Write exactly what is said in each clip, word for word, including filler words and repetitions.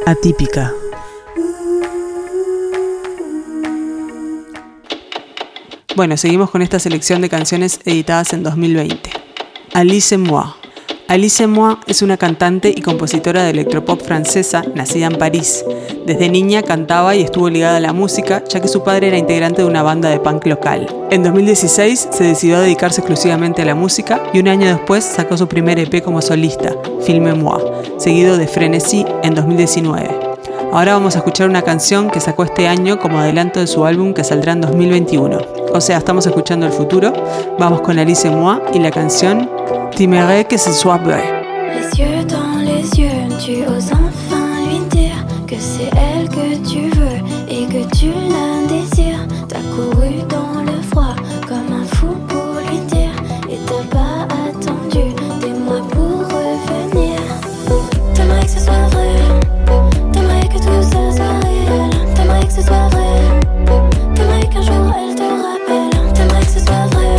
Atípica. Bueno, seguimos con esta selección de canciones editadas en dos mil veinte. Alice Moi. Alice Moi es una cantante y compositora de electropop francesa, nacida en París. Desde niña cantaba y estuvo ligada a la música, ya que su padre era integrante de una banda de punk local. En dos mil dieciséis se decidió a dedicarse exclusivamente a la música y un año después sacó su primer E P como solista, Filme Moi, seguido de Frenesí en dos mil diecinueve. Ahora vamos a escuchar una canción que sacó este año como adelanto de su álbum que saldrá en dos mil veintiuno. O sea, estamos escuchando el futuro. Vamos con Alice Moi y la canción T'aimerais que ce soit vrai. Les yeux dans les yeux, tu oses enfin lui dire que c'est elle que tu veux et que tu la désires. T'as couru dans le froid comme un fou pour lui dire et t'as pas attendu des mois pour revenir. T'aimerais que ce soit vrai, t'aimerais que tout ça soit réel, t'aimerais que ce soit vrai, t'aimerais qu'un jour elle te rappelle, t'aimerais que ce soit vrai.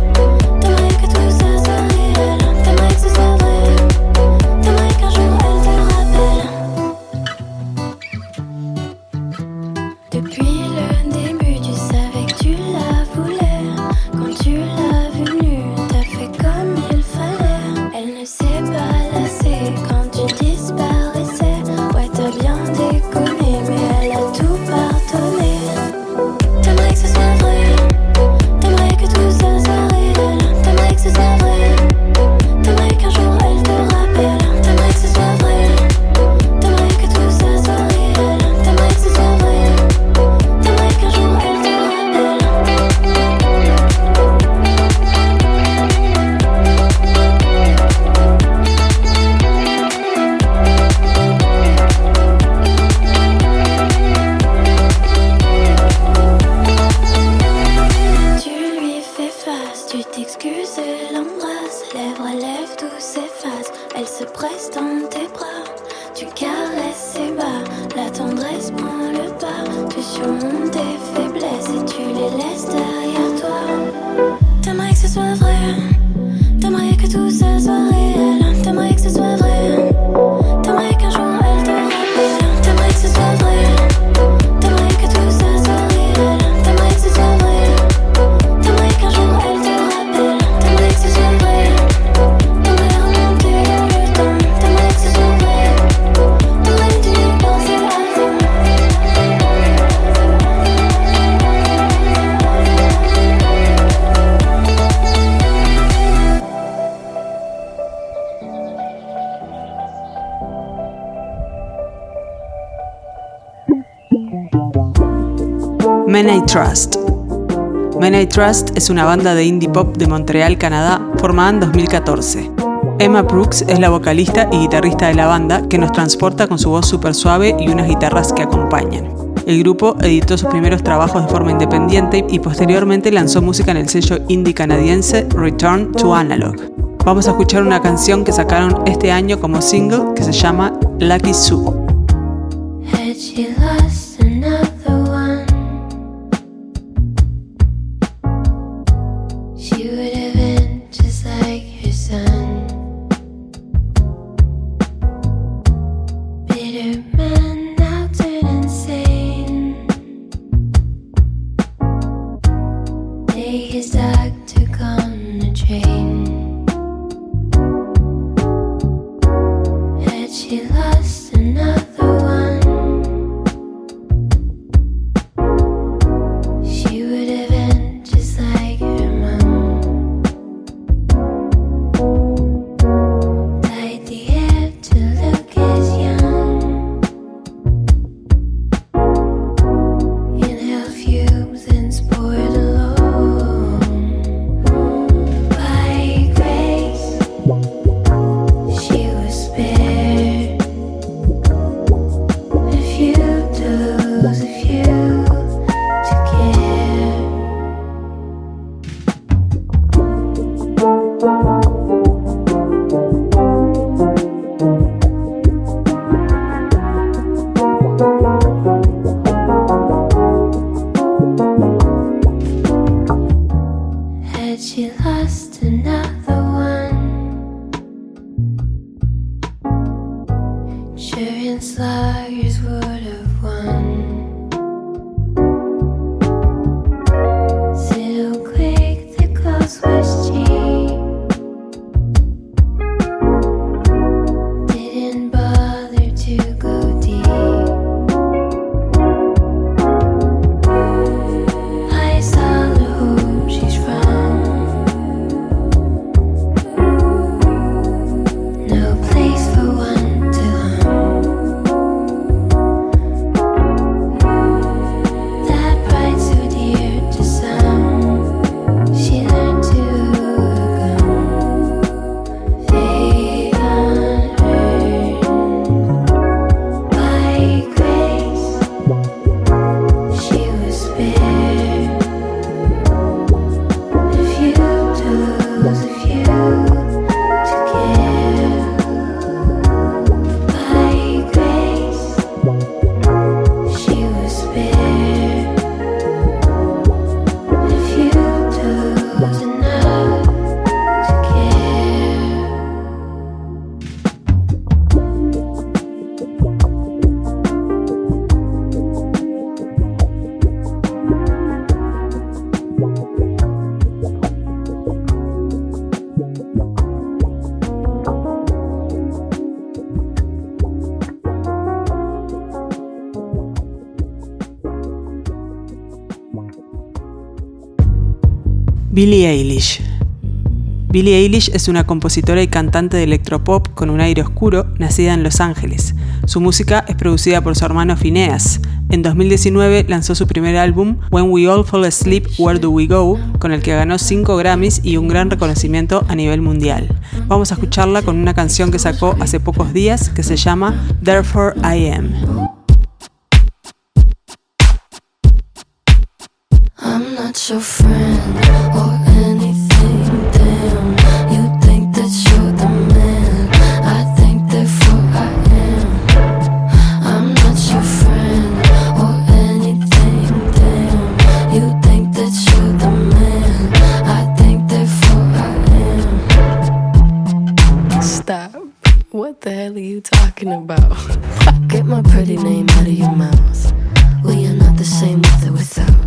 Men I Trust. Men I Trust es una banda de indie pop de Montreal, Canadá, formada en dos mil catorce. Emma Brooks es la vocalista y guitarrista de la banda, que nos transporta con su voz súper suave y unas guitarras que acompañan. El grupo editó sus primeros trabajos de forma independiente y posteriormente lanzó música en el sello indie canadiense Return to Analog. Vamos a escuchar una canción que sacaron este año como single que se llama Lucky Sue. Against liars would have won. So quick the close was cheap. Didn't bother to go deep. I saw the home she's from. No place for one to hum. That pride so dear to some, she learned to overcome. Fate unearned by grace, she was spared. A few toes, a few to care. By grace, she was spared. A few toes enough to care. Billie Eilish. Billie Eilish es una compositora y cantante de electropop con un aire oscuro, nacida en Los Ángeles. Su música es producida por su hermano Phineas. En dos mil diecinueve lanzó su primer álbum, When We All Fall Asleep, Where Do We Go?, con el que ganó cinco Grammys y un gran reconocimiento a nivel mundial. Vamos a escucharla con una canción que sacó hace pocos días que se llama Therefore I Am. I'm not your friend or anything, damn. You think that you're the man, I think therefore I am. I'm not your friend or anything, damn. You think that you're the man, I think therefore I am. Stop. What the hell are you talking about? Get my pretty name out of your mouth. We are not the same with or without.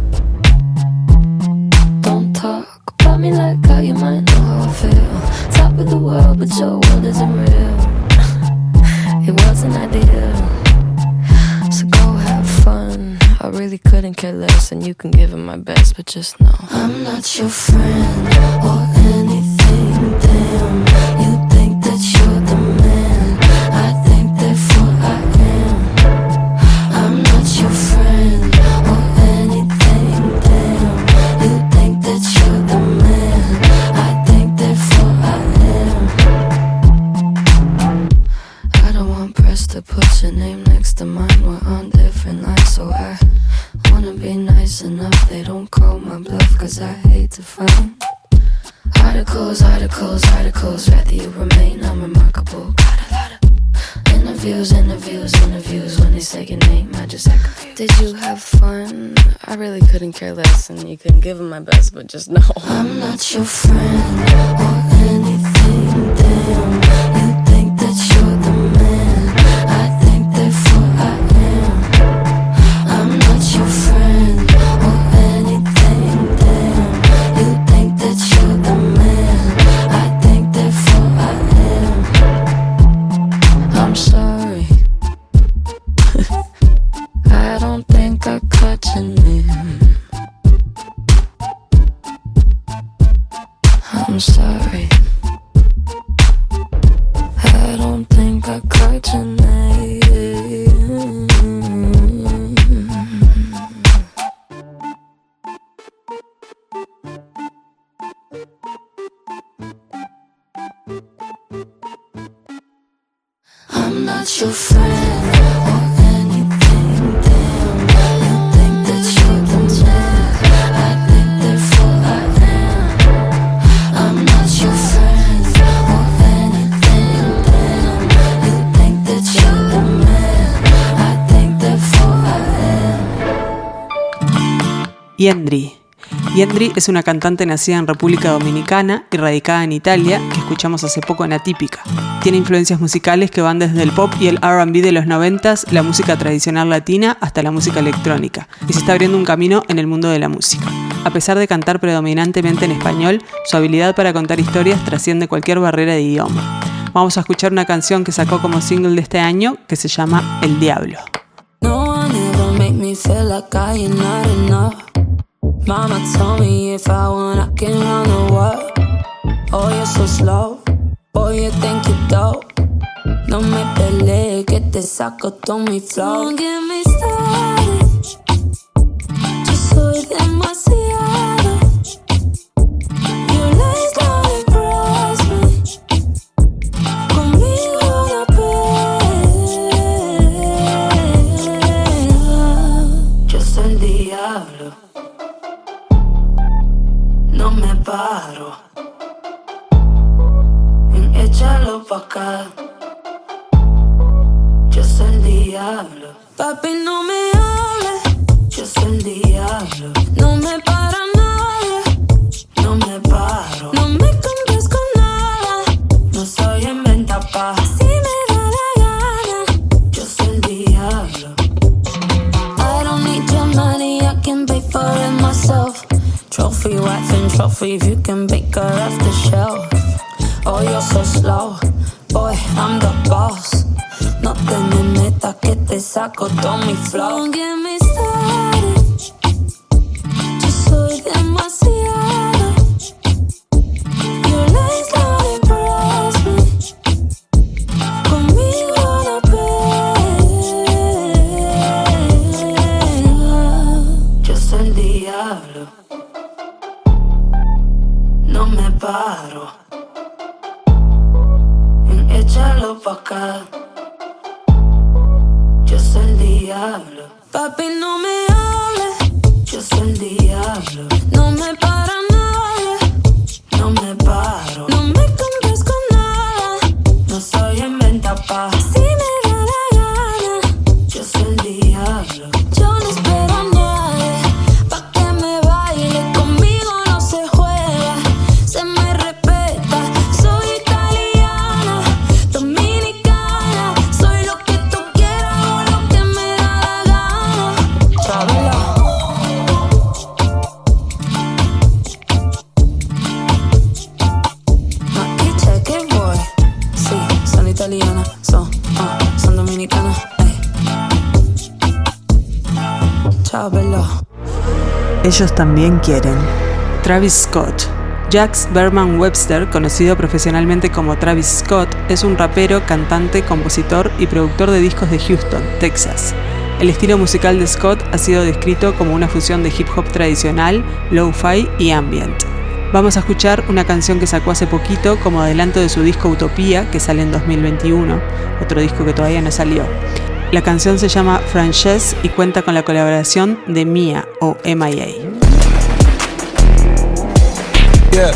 Talk about me like how you might know how I feel. Top of the world, but your world isn't real. It wasn't ideal. So go have fun. I really couldn't care less, and you can give it my best, but just know I'm not your friend or anything, damn. You think that you're the man, I think therefore I am. I'm not your friend or anything, damn. You think that you're the man, I think therefore I am. I don't want press to put your name next to mine. We're on different lines, so I wanna be nice enough they don't call my bluff, cause I hate to find articles, articles, articles. Rather you remain unremarkable. Got a lot of interviews, interviews, interviews. When they say your name, I just act confused. Did you have fun? I really couldn't care less, and you couldn't give them my best, but just know I'm not your friend or anything, damn. You think that you're the man, I think therefore I am. I'm not your friend or anything, damn. You think that you're the man, I think therefore I am. I'm sorry. I don't think I caught your name. I'm sorry. I don't think I caught your name. I'm not your friend or anything, damn. You think that you're the man, I think therefore I am. I'm not your friend or anything, damn. You think that you're the man, I think therefore I am. Yendri. Yendri es una cantante nacida en República Dominicana y radicada en Italia, que escuchamos hace poco en Atípica. Tiene influencias musicales que van desde el pop y el R and B de los noventas, la música tradicional latina, hasta la música electrónica, y se está abriendo un camino en el mundo de la música. A pesar de cantar predominantemente en español, su habilidad para contar historias trasciende cualquier barrera de idioma. Vamos a escuchar una canción que sacó como single de este año, que se llama El Diablo. No one ever make me feel like I am not enough. Mama told me if I want, I can run the world. Oh, you're so slow. Oh, you think you're dope. No me pelees, que te saco todo mi flow. Don't get me started. Yo soy demasiado. Your lies don't impress me. Conmigo no peleas. Yo soy el diablo. No me paro en echarlo pa' acá. Yo soy el diablo. Papi, no me hables. Yo soy el diablo. No me para nadie. No me paro. No me compres con nada. No soy en venta pa'. Si me da la gana. Yo soy el diablo. I don't need your money. I can pay for it myself. Trophy wife and trophy, if you can bake her off the shelf. Oh, you're so slow, boy, I'm the boss. No te me metas que te saco todo mi flow. Don't get me started. Yo soy demasiado. Your lies don't impress me. Conmigo no peleas. Yo soy el diablo. No me paro en echarlo pa' acá. Yo soy el diablo. Papi, no me hables. Yo soy el diablo. No me para nadie. No me paro. No me compres con nada. No soy en venta pa'. Si me da la gana. Yo soy el diablo. Yo no espero a nadie pa' que me baile. Conmigo no se juega. Se me respeta, soy italiana, dominicana, soy lo que tú quieras o lo que me da la gana. Chabela. Maquiche, que boy. Sí, son italianas, son, uh, son dominicanas. Chabela. Ellos también quieren. Travis Scott. Jax Berman Webster, conocido profesionalmente como Travis Scott, es un rapero, cantante, compositor y productor de discos de Houston, Texas. El estilo musical de Scott ha sido descrito como una fusión de hip hop tradicional, lo-fi y ambient. Vamos a escuchar una canción que sacó hace poquito como adelanto de su disco Utopía, que sale en dos mil veintiuno, otro disco que todavía no salió. La canción se llama Frances y cuenta con la colaboración de Mia o M I A. Yeah.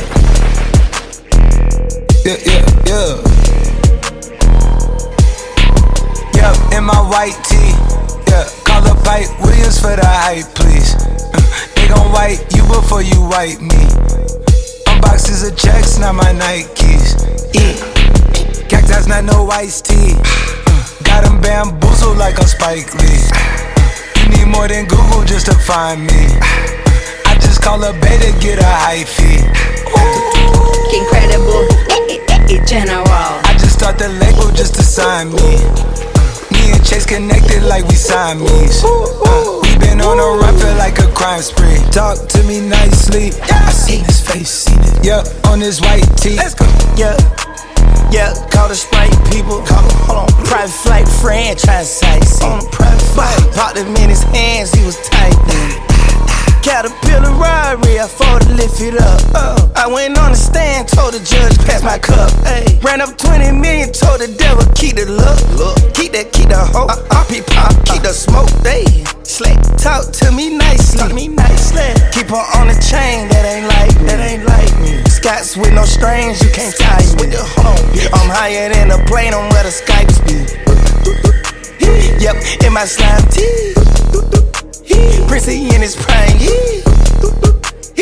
Yeah, yeah, yeah. Yeah, in my white tee. Yeah, call up Pipe Williams for the hype, please. They gon' wipe you before you wipe me. Unboxes of checks, not my Nikes. Yeah. Cactus, not no iced tea. Got them bamboozled like a Spike Lee. You need more than Google just to find me. I just call a beta, get a high fee. Incredible, eh, eh, eh, general. I just start the label just to sign me. Me and Chase connected like we Siamese. Uh, we been on a run, feel like a crime spree. Talk to me nicely. I seen his face, seen it. Yeah, on his white tee. Let's go. Yeah. Yeah, call the Sprite people. Call them, hold on. Private flight franchise sites. On a private flight. Popped him in his hands, he was tight. Caterpillar robbery, I fought to lift it up. Uh, I went on the stand, told the judge, pass my cup. Ay. Ran up twenty million, told the devil, keep the look. look. Keep that, keep the hope. Uh, uh, P pop, keep the smoke. They slick, talk to me nicely. Talk to me nicely. Keep her on the chain, that ain't like me. That ain't like me. Scots with no strings, you can't tie me. With the home, I'm higher than a plane on where the Skypes be. Yep, in my slime tee. Prissy in his prime, he,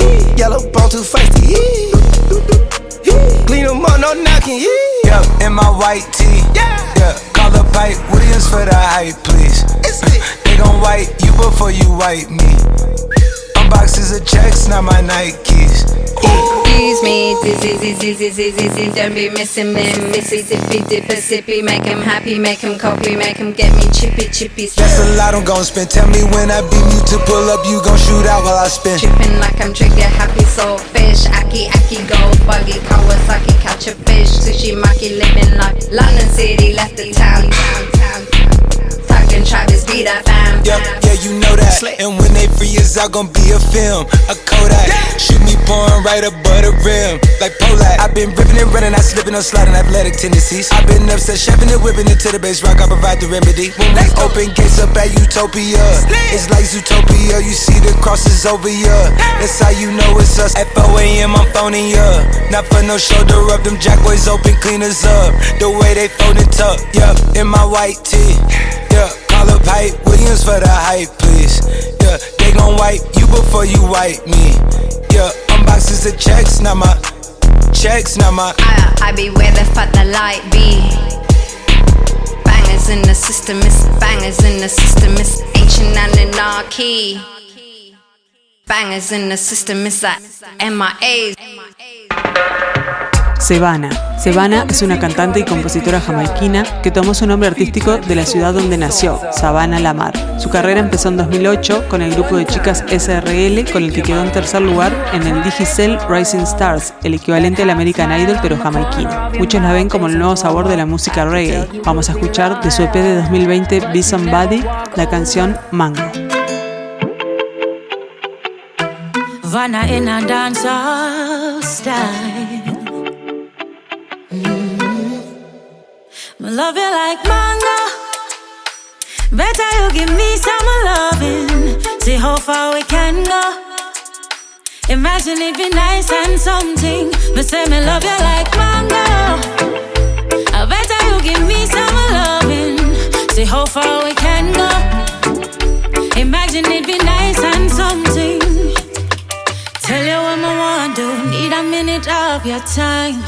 Yellow bone too feisty. Clean them up, no knocking. Yeah, in my white tee. Yeah, yeah. Call up Pipe Williams for the hype, please. They gon' wipe you before you wipe me. Unboxes of checks, not my Nikes. Excuse me, dizzy, dizzy, dizzy, dizzy, don't be missing me. Missy, dippy, dipper, sippy, make him happy, make him copy, make him get me chippy, chippy. That's a lot I'm gon' spend. Tell me when I beam you to pull up, you gon' shoot out while I spin. Tripping like I'm trigger happy, soul fish. Aki, aki, gold buggy, Kawasaki, catch a fish. Sushi, maki, living like London City, left the town, town, town. Talking Travis, be that fam. Yep, yeah, you know that. And when they free us out, gon' be a film, a Kodak. Shoot me pouring right above the rim, like Polak. I've been ripping and running, I slipping on sliding, athletic tendencies. I've been upset, chefing and whipping it to the base rock. I provide the remedy. When we open gates up at Utopia, it's like Zootopia. You see the crosses over ya. That's how you know it's us. At four a.m. I'm phoning ya. Not for no shoulder rub. Them jack boys open cleaners up. The way they fold it up. Yup, in my white tee. Yeah, call up Pipe Williams for the hype, please. Yeah, they gon' wipe you before you wipe me. Yeah, unboxes of checks, not my checks, not my. I, I be where the fuck the light be. Bangers in the system, it's bangers in the system, it's ancient anarchy. Bangers in the system, it's like M I As. Sevana. Sevana es una cantante y compositora jamaiquina que tomó su nombre artístico de la ciudad donde nació, Savannah La Mar. Su carrera empezó en dos mil ocho con el grupo de chicas S R L, con el que quedó en tercer lugar en el Digicel Rising Stars, el equivalente al American Idol pero jamaiquino. Muchos la ven como el nuevo sabor de la música reggae. Vamos a escuchar de su E P de dos mil veinte Be Somebody la canción Mango. Vanna in a dancehall style. I love you like mango. Better you give me some loving. See how far we can go. Imagine it be nice and something. Me say me love you like mango. I better you give me some loving. See how far we can go. Imagine it be nice and something. Tell you what I want to. Need a minute of your time.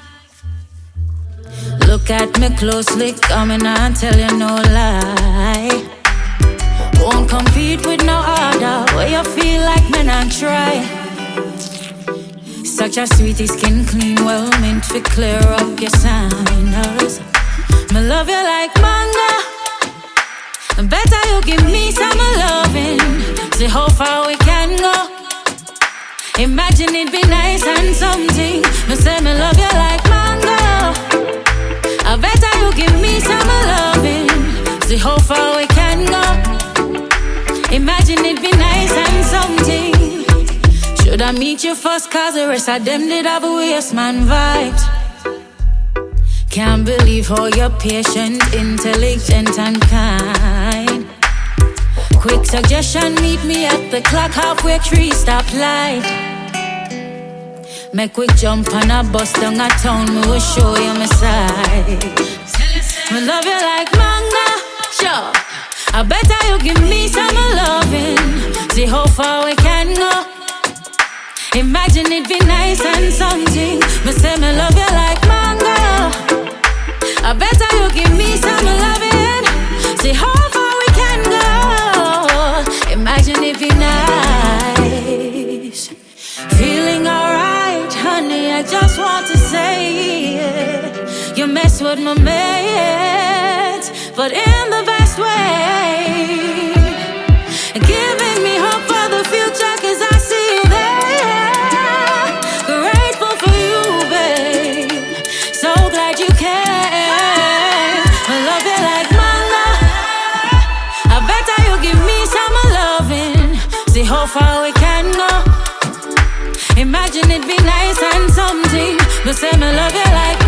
Look at me closely, coming and tell you no lie. Won't compete with no other. Where you feel like men and try. Such a sweetie, skin clean, well meant to clear up your signals. Me love you like mango. Better you give me some loving. See how far we can go. Imagine it be nice and something. Me say me love you like mango. I better you give me some loving. See how far we can go. Imagine it be nice and something. Should I meet you first, cause the rest of them did have a waste man vibes. Can't believe how you're patient, intelligent and kind. Quick suggestion, meet me at the clock halfway tree stoplight. Make quick jump on a bus down a town, me will show you my side. Me love you like manga, sure. I better you give me some loving. See how far we can go. Imagine it be nice and something. Me say me love you like mango. I better you give me some loving. See how far we can go. Imagine it be nice. Feeling alright, honey, I just want to say it. You mess with my mate, but in the best way. Giving me hope for the future, cause I see you there. Grateful for you, babe. So glad you came. I love you like manga. I better you give me some loving. See how far we can go. Imagine it be nice and something. But say me love you like